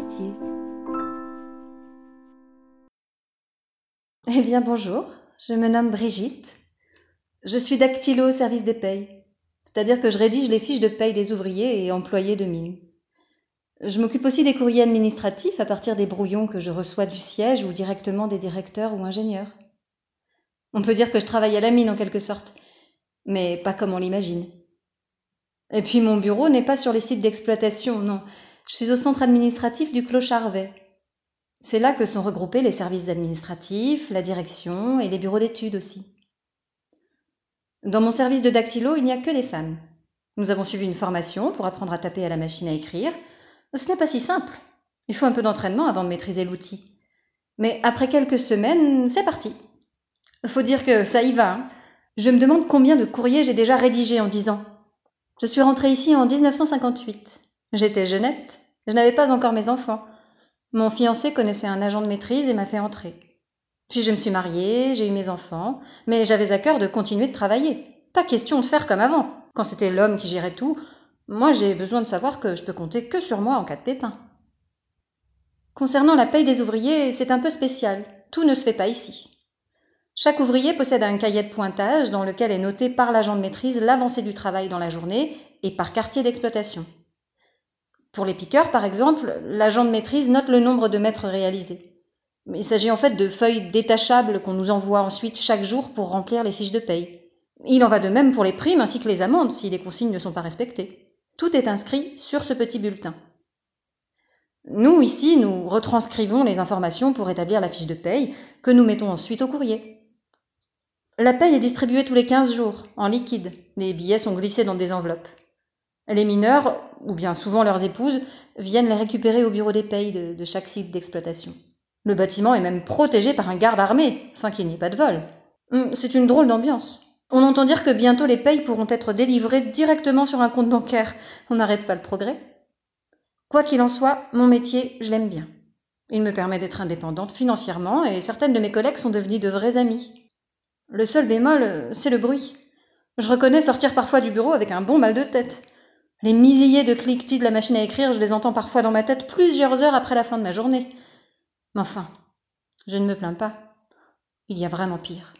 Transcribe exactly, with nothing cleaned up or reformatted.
métier. Eh bien bonjour, je me nomme Brigitte. Je suis dactylo au service des payes, c'est-à-dire que je rédige les fiches de paye des ouvriers et employés de mine. Je m'occupe aussi des courriers administratifs à partir des brouillons que je reçois du siège ou directement des directeurs ou ingénieurs. On peut dire que je travaille à la mine en quelque sorte, mais pas comme on l'imagine. Et puis mon bureau n'est pas sur les sites d'exploitation, non. Je suis au centre administratif du Clos Charvet. C'est là que sont regroupés les services administratifs, la direction et les bureaux d'études aussi. Dans mon service de dactylo, il n'y a que des femmes. Nous avons suivi une formation pour apprendre à taper à la machine à écrire. Ce n'est pas si simple. Il faut un peu d'entraînement avant de maîtriser l'outil. Mais après quelques semaines, c'est parti. Faut dire que ça y va. Hein. Je me demande combien de courriers j'ai déjà rédigés en dix ans. Je suis rentrée ici en dix-neuf cent cinquante-huit. J'étais jeunette. Je n'avais pas encore mes enfants. Mon fiancé connaissait un agent de maîtrise et m'a fait entrer. Puis je me suis mariée, j'ai eu mes enfants, mais j'avais à cœur de continuer de travailler. Pas question de faire comme avant. Quand c'était l'homme qui gérait tout, moi j'ai besoin de savoir que je peux compter que sur moi en cas de pépin. Concernant la paye des ouvriers, c'est un peu spécial. Tout ne se fait pas ici. Chaque ouvrier possède un cahier de pointage dans lequel est noté par l'agent de maîtrise l'avancée du travail dans la journée et par quartier d'exploitation. Pour les piqueurs, par exemple, l'agent de maîtrise note le nombre de mètres réalisés. Il s'agit en fait de feuilles détachables qu'on nous envoie ensuite chaque jour pour remplir les fiches de paye. Il en va de même pour les primes ainsi que les amendes si les consignes ne sont pas respectées. Tout est inscrit sur ce petit bulletin. Nous, ici, nous retranscrivons les informations pour établir la fiche de paye que nous mettons ensuite au courrier. La paye est distribuée tous les quinze jours, en liquide. Les billets sont glissés dans des enveloppes. Les mineurs, ou bien souvent leurs épouses, viennent les récupérer au bureau des payes de, de chaque site d'exploitation. Le bâtiment est même protégé par un garde armé, afin qu'il n'y ait pas de vol. C'est une drôle d'ambiance. On entend dire que bientôt les payes pourront être délivrées directement sur un compte bancaire. On n'arrête pas le progrès. Quoi qu'il en soit, mon métier, je l'aime bien. Il me permet d'être indépendante financièrement et certaines de mes collègues sont devenues de vrais amis. Le seul bémol, c'est le bruit. Je reconnais sortir parfois du bureau avec un bon mal de tête. Les milliers de cliquetis de la machine à écrire, je les entends parfois dans ma tête plusieurs heures après la fin de ma journée. Mais enfin, je ne me plains pas. Il y a vraiment pire.